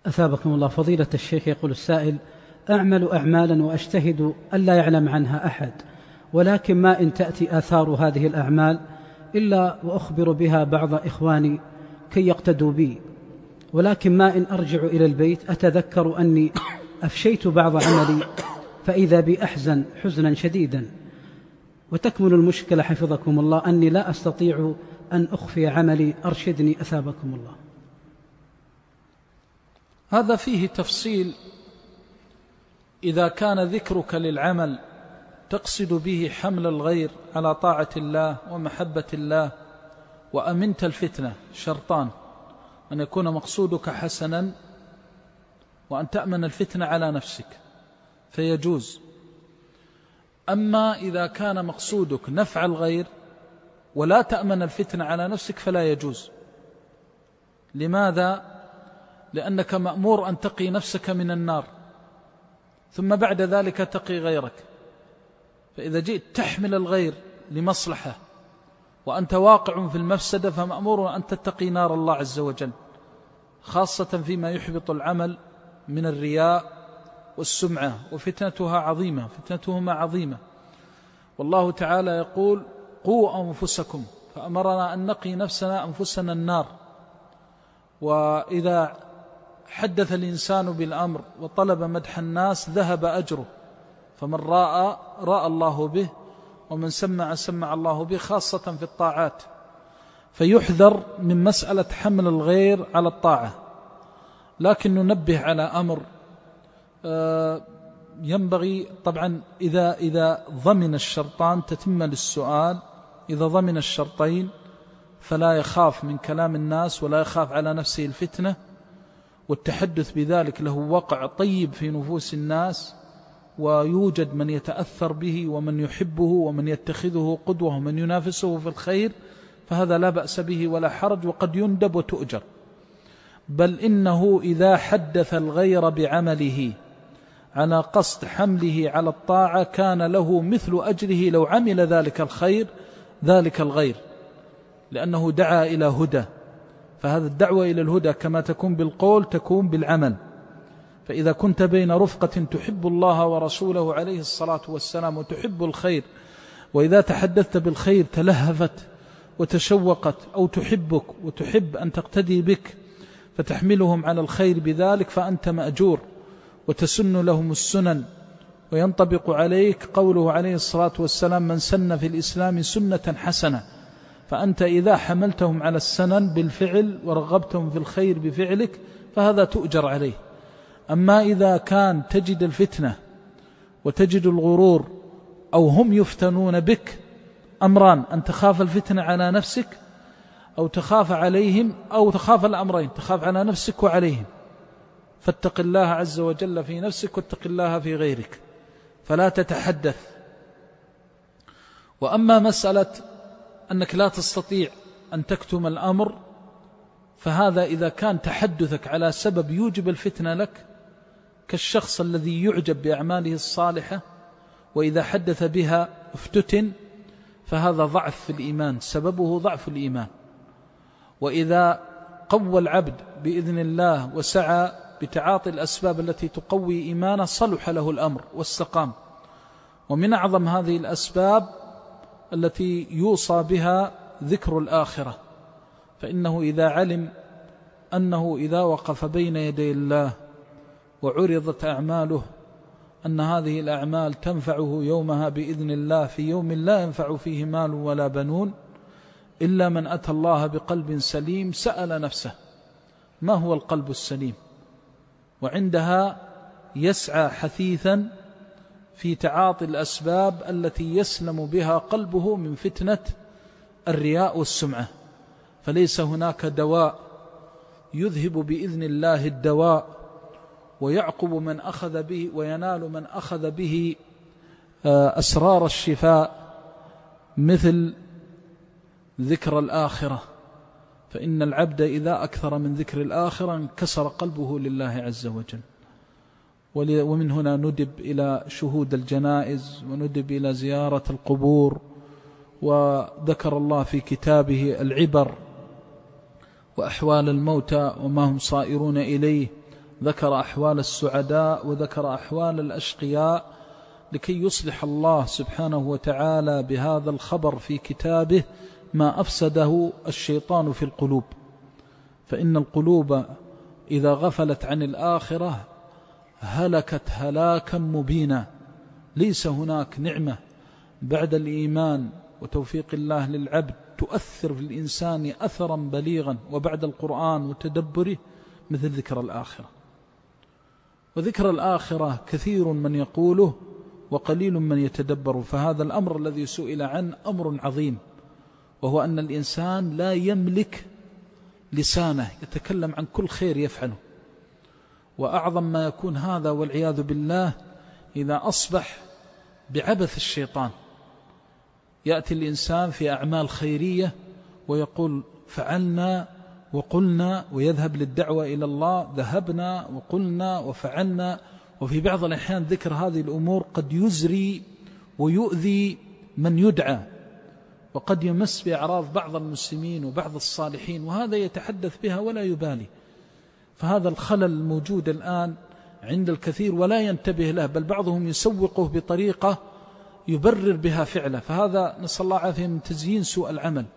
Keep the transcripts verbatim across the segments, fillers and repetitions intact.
أثابكم الله. فضيلة الشيخ، يقول السائل: أعمل أعمالا وأجتهد ألا يعلم عنها أحد، ولكن ما إن تأتي آثار هذه الأعمال إلا وأخبر بها بعض إخواني كي يقتدوا بي، ولكن ما إن أرجع إلى البيت أتذكر أني أفشيت بعض عملي فإذا بي أحزن حزنا شديدا، وتكمن المشكلة حفظكم الله أني لا أستطيع أن أخفي عملي، أرشدني أثابكم الله. هذا فيه تفصيل. إذا كان ذكرك للعمل تقصد به حمل الغير على طاعة الله ومحبة الله وأمنت الفتنة، شرطان: أن يكون مقصودك حسنا، وأن تأمن الفتنة على نفسك فيجوز. أما إذا كان مقصودك نفع الغير ولا تأمن الفتنة على نفسك فلا يجوز. لماذا؟ لأنك مأمور أن تقي نفسك من النار، ثم بعد ذلك تقي غيرك. فإذا جئت تحمل الغير لمصلحة وأنت واقع في المفسدة فمأمور أن تتقي نار الله عز وجل، خاصة فيما يحبط العمل من الرياء والسمعة، وفتنتها عظيمة، فتنتهما عظيمة. والله تعالى يقول: قوا أنفسكم، فأمرنا أن نقي نفسنا أنفسنا النار. وإذا حدث الإنسان بالأمر وطلب مدح الناس ذهب أجره، فمن راى راى الله به، ومن سمع سمع الله به، خاصة في الطاعات. فيحذر من مسألة حمل الغير على الطاعة. لكن ننبه على أمر ينبغي طبعا، إذا, إذا ضمن الشرطان تتم للسؤال، إذا ضمن الشرطين فلا يخاف من كلام الناس ولا يخاف على نفسه الفتنة، والتحدث بذلك له وقع طيب في نفوس الناس، ويوجد من يتأثر به ومن يحبه ومن يتخذه قدوة ومن ينافسه في الخير، فهذا لا بأس به ولا حرج، وقد يندب وتؤجر. بل إنه إذا حدث الغير بعمله على قصد حمله على الطاعة كان له مثل أجره لو عمل ذلك الخير ذلك الغير، لأنه دعا إلى هدى. فهذا الدعوة إلى الهدى كما تكون بالقول تكون بالعمل. فإذا كنت بين رفقة تحب الله ورسوله عليه الصلاة والسلام وتحب الخير، وإذا تحدثت بالخير تلهفت وتشوقت، أو تحبك وتحب أن تقتدي بك فتحملهم على الخير بذلك، فأنت مأجور وتسن لهم السنن، وينطبق عليك قوله عليه الصلاة والسلام: من سن في الإسلام سنة حسنة. فأنت إذا حملتهم على السنن بالفعل ورغبتهم في الخير بفعلك فهذا تؤجر عليه. أما إذا كان تجد الفتنة وتجد الغرور أو هم يفتنون بك، أمران: أن تخاف الفتنة على نفسك أو تخاف عليهم، أو تخاف الأمرين، تخاف على نفسك وعليهم. فاتق الله عز وجل في نفسك واتق الله في غيرك، فلا تتحدث. وأما مسألة أنك لا تستطيع أن تكتم الأمر، فهذا إذا كان تحدثك على سبب يوجب الفتنة لك، كالشخص الذي يعجب بأعماله الصالحة وإذا حدث بها افتتن، فهذا ضعف في الإيمان، سببه ضعف الإيمان. وإذا قوى العبد بإذن الله وسعى بتعاطي الأسباب التي تقوي إيمانه صلح له الأمر واستقام. ومن أعظم هذه الأسباب التي يوصى بها ذكر الآخرة، فإنه إذا علم أنه إذا وقف بين يدي الله وعرضت أعماله أن هذه الأعمال تنفعه يومها بإذن الله في يوم لا ينفع فيه مال ولا بنون إلا من أتى الله بقلب سليم، سأل نفسه ما هو القلب السليم، وعندها يسعى حثيثا في تعاطي الأسباب التي يسلم بها قلبه من فتنة الرياء والسمعة. فليس هناك دواء يذهب بإذن الله الدواء ويعقب من أخذ به وينال من أخذ به أسرار الشفاء مثل ذكر الآخرة. فإن العبد إذا أكثر من ذكر الآخرة انكسر قلبه لله عز وجل. ومن هنا ندب إلى شهود الجنائز، وندب إلى زيارة القبور. وذكر الله في كتابه العبر وأحوال الموتى وما هم صائرون إليه، ذكر أحوال السعداء وذكر أحوال الأشقياء لكي يصلح الله سبحانه وتعالى بهذا الخبر في كتابه ما أفسده الشيطان في القلوب. فإن القلوب إذا غفلت عن الآخرة هلكت هلاكا مبينا. ليس هناك نعمة بعد الإيمان وتوفيق الله للعبد تؤثر في الإنسان أثرا بليغا وبعد القرآن وتدبره مثل ذكر الآخرة. وذكر الآخرة كثير من يقوله وقليل من يتدبر. فهذا الأمر الذي سئل عنه أمر عظيم، وهو أن الإنسان لا يملك لسانه يتكلم عن كل خير يفعله. وأعظم ما يكون هذا والعياذ بالله إذا أصبح بعبث الشيطان. يأتي الإنسان في أعمال خيرية ويقول فعلنا وقلنا، ويذهب للدعوة إلى الله ذهبنا وقلنا وفعلنا. وفي بعض الأحيان ذكر هذه الأمور قد يزري ويؤذي من يدعى، وقد يمس بأعراض بعض المسلمين وبعض الصالحين، وهذا يتحدث بها ولا يبالي. فهذا الخلل الموجود الآن عند الكثير ولا ينتبه له، بل بعضهم يسوقه بطريقة يبرر بها فعله. فهذا نسأل الله عافية من تزيين سوء العمل.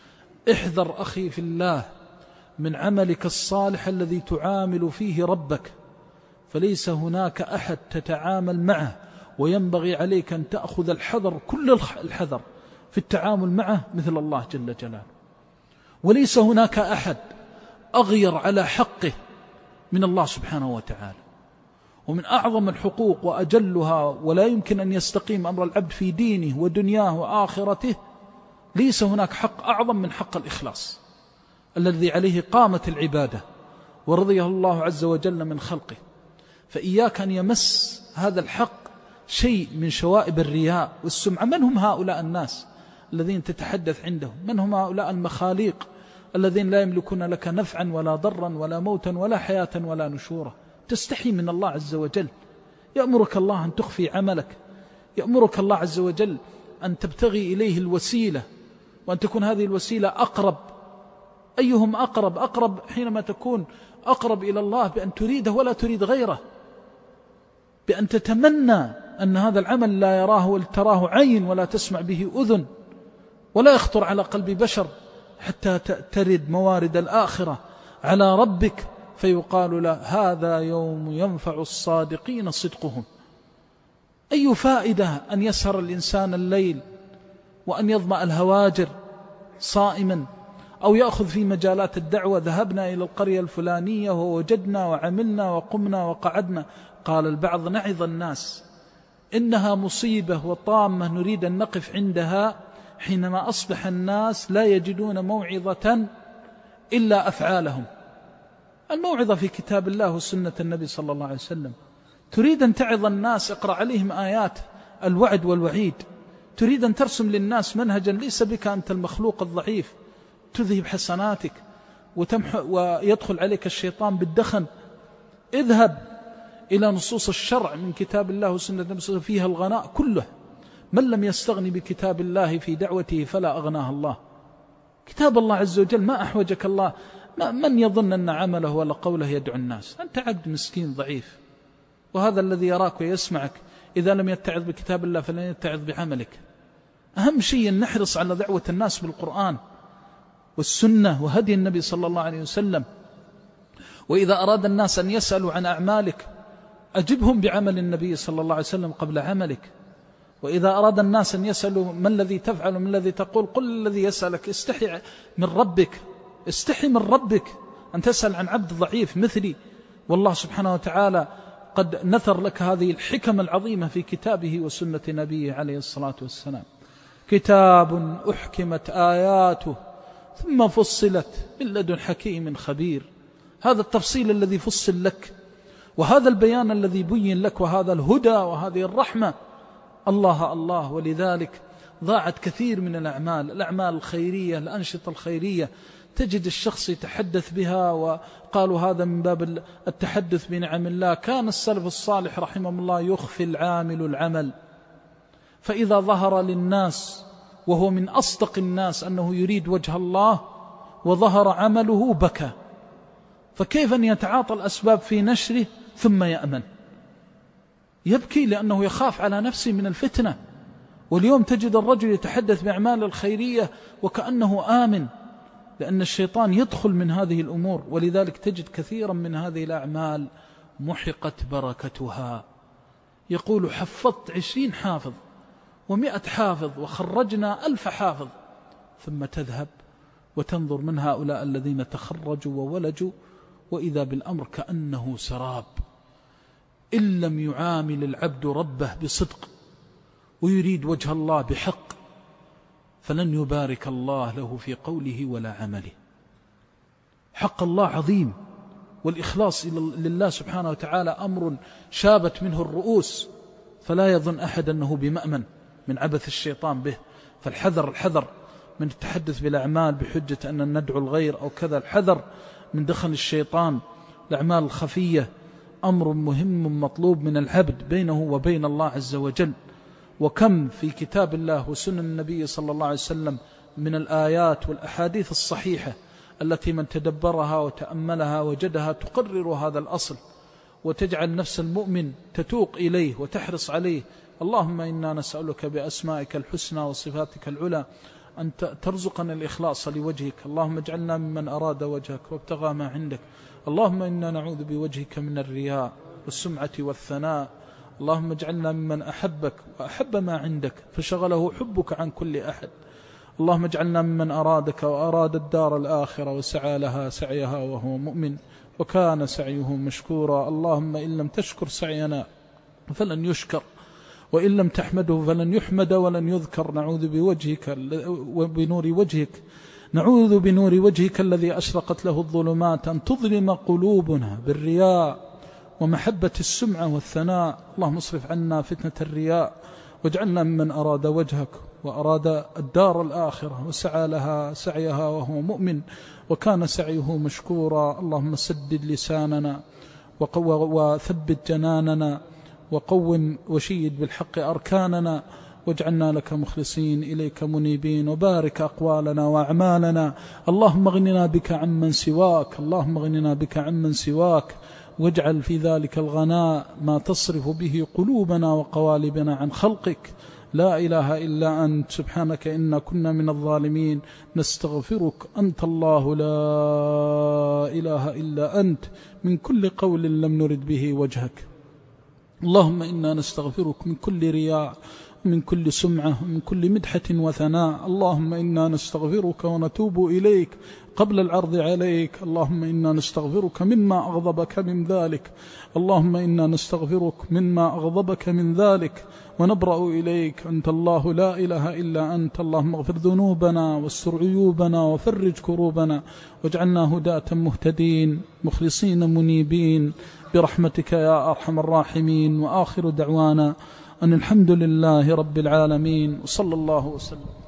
احذر أخي في الله من عملك الصالح الذي تعامل فيه ربك، فليس هناك أحد تتعامل معه، وينبغي عليك أن تأخذ الحذر كل الحذر في التعامل معه مثل الله جل جلاله. وليس هناك أحد أغير على حقه من الله سبحانه وتعالى. ومن أعظم الحقوق وأجلها، ولا يمكن أن يستقيم أمر العبد في دينه ودنياه وآخرته، ليس هناك حق أعظم من حق الإخلاص الذي عليه قامت العبادة ورضيه الله عز وجل من خلقه. فإياك أن يمس هذا الحق شيء من شوائب الرياء والسمعة. من هم هؤلاء الناس الذين تتحدث عندهم؟ من هم هؤلاء المخاليق الذين لا يملكون لك نفعا ولا ضرا ولا موتا ولا حياة ولا نشورا؟ تستحي من الله عز وجل. يأمرك الله أن تخفي عملك، يأمرك الله عز وجل أن تبتغي إليه الوسيلة، وأن تكون هذه الوسيلة أقرب. أيهم أقرب؟ أقرب حينما تكون أقرب إلى الله بأن تريده ولا تريد غيره، بأن تتمنى أن هذا العمل لا يراه ولا تراه عين ولا تسمع به أذن ولا يخطر على قلب بشر، حتى ترد موارد الآخرة على ربك فيقال له هذا يوم ينفع الصادقين صدقهم. أي فائدة أن يسهر الإنسان الليل وأن يظمأ الهواجر صائما، أو يأخذ في مجالات الدعوة ذهبنا إلى القرية الفلانية ووجدنا وعملنا وقمنا وقعدنا. قال البعض نعظ الناس، إنها مصيبة وطامة نريد أن نقف عندها حينما أصبح الناس لا يجدون موعظة إلا أفعالهم. الموعظة في كتاب الله وسنة النبي صلى الله عليه وسلم. تريد أن تعظ الناس، اقرأ عليهم آيات الوعد والوعيد. تريد أن ترسم للناس منهجا، ليس بك أنت المخلوق الضعيف تذهب حسناتك وتمحو ويدخل عليك الشيطان بالدخن. اذهب إلى نصوص الشرع من كتاب الله وسنة النبي صلى الله عليه وسلم فيها الغناء كله. من لم يستغني بكتاب الله في دعوته فلا أغناه الله. كتاب الله عز وجل ما أحوجك الله. ما من يظن أن عمله ولا قوله يدعو الناس؟ أنت عبد مسكين ضعيف، وهذا الذي يراك ويسمعك إذا لم يتعظ بكتاب الله فلن يتعظ بعملك. أهم شيء أن نحرص على دعوة الناس بالقرآن والسنة وهدي النبي صلى الله عليه وسلم. وإذا أراد الناس أن يسألوا عن أعمالك أجبهم بعمل النبي صلى الله عليه وسلم قبل عملك. وإذا أراد الناس أن يسألوا ما الذي تفعل وما الذي تقول، قل الذي يسألك استحي من ربك، استحي من ربك أن تسأل عن عبد ضعيف مثلي. والله سبحانه وتعالى قد نثر لك هذه الحكم العظيمة في كتابه وسنة نبيه عليه الصلاة والسلام. كتاب أحكمت آياته ثم فصلت من لدن حكيم خبير. هذا التفصيل الذي فصل لك، وهذا البيان الذي بين لك، وهذا الهدى وهذه الرحمة. الله الله. ولذلك ضاعت كثير من الأعمال الأعمال الخيرية، الأنشطة الخيرية، تجد الشخص يتحدث بها، وقالوا هذا من باب التحدث بنعم الله. كان السلف الصالح رحمه الله يخفي العامل العمل، فإذا ظهر للناس وهو من أصدق الناس أنه يريد وجه الله وظهر عمله بكى. فكيف أن يتعاطى الأسباب في نشره ثم يأمن؟ يبكي لأنه يخاف على نفسه من الفتنة. واليوم تجد الرجل يتحدث بأعمال الخيرية وكأنه آمن، لأن الشيطان يدخل من هذه الأمور. ولذلك تجد كثيرا من هذه الأعمال محقت بركتها. يقول حفظت عشرين حافظ ومئة حافظ وخرجنا ألف حافظ، ثم تذهب وتنظر من هؤلاء الذين تخرجوا وولجوا وإذا بالأمر كأنه سراب. إن لم يعامل العبد ربه بصدق ويريد وجه الله بحق فلن يبارك الله له في قوله ولا عمله. حق الله عظيم، والإخلاص لله سبحانه وتعالى أمر شابت منه الرؤوس، فلا يظن أحد أنه بمأمن من عبث الشيطان به. فالحذر الحذر من التحدث بالأعمال بحجة أن ندعو الغير أو كذا، الحذر من دخل الشيطان. الأعمال الخفية أمر مهم مطلوب من العبد بينه وبين الله عز وجل. وكم في كتاب الله وسنن النبي صلى الله عليه وسلم من الآيات والأحاديث الصحيحة التي من تدبرها وتأملها وجدها تقرر هذا الأصل وتجعل نفس المؤمن تتوق إليه وتحرص عليه. اللهم إنا نسألك بأسمائك الحسنى وصفاتك العلى أن ترزقنا الإخلاص لوجهك. اللهم اجعلنا ممن أراد وجهك وابتغى ما عندك. اللهم إنا نعوذ بوجهك من الرياء والسمعة والثناء. اللهم اجعلنا ممن أحبك وأحب ما عندك فشغله حبك عن كل أحد. اللهم اجعلنا ممن أرادك وأراد الدار الآخرة وسعى لها سعيها وهو مؤمن وكان سعيه مشكورا. اللهم إن لم تشكر سعينا فلن يشكر، وإن لم تحمده فلن يحمد ولن يذكر. نعوذ بوجهك وبنور وجهك نعوذ بنور وجهك الذي أشرقت له الظلمات أن تظلم قلوبنا بالرياء ومحبة السمعة والثناء. اللهم اصرف عنا فتنة الرياء واجعلنا ممن أراد وجهك وأراد الدار الآخرة وسعى لها سعيها وهو مؤمن وكان سعيه مشكورا. اللهم سدد لساننا وثبت جناننا وقوم وشيد بالحق أركاننا واجعلنا لك مخلصين إليك منيبين، وبارك أقوالنا وأعمالنا. اللهم اغننا بك عمن سواك اللهم اغننا بك عمن سواك واجعل في ذلك الغناء ما تصرف به قلوبنا وقوالبنا عن خلقك. لا إله إلا أنت سبحانك إنا كنا من الظالمين. نستغفرك أنت الله لا إله إلا أنت من كل قول لم نرد به وجهك. اللهم إنا نستغفرك من كل رياء من كل سمعة من كل مدحة وثناء. اللهم إنا نستغفرك ونتوب إليك قبل العرض عليك. اللهم إنا نستغفرك مما أغضبك من ذلك اللهم إنا نستغفرك مما أغضبك من ذلك ونبرأ إليك. أنت الله لا إله إلا أنت. اللهم اغفر ذنوبنا واستر عيوبنا وفرج كروبنا واجعلنا هداة مهتدين مخلصين منيبين برحمتك يا أرحم الراحمين. وآخر دعوانا أن الحمد لله رب العالمين وصلى الله وسلم.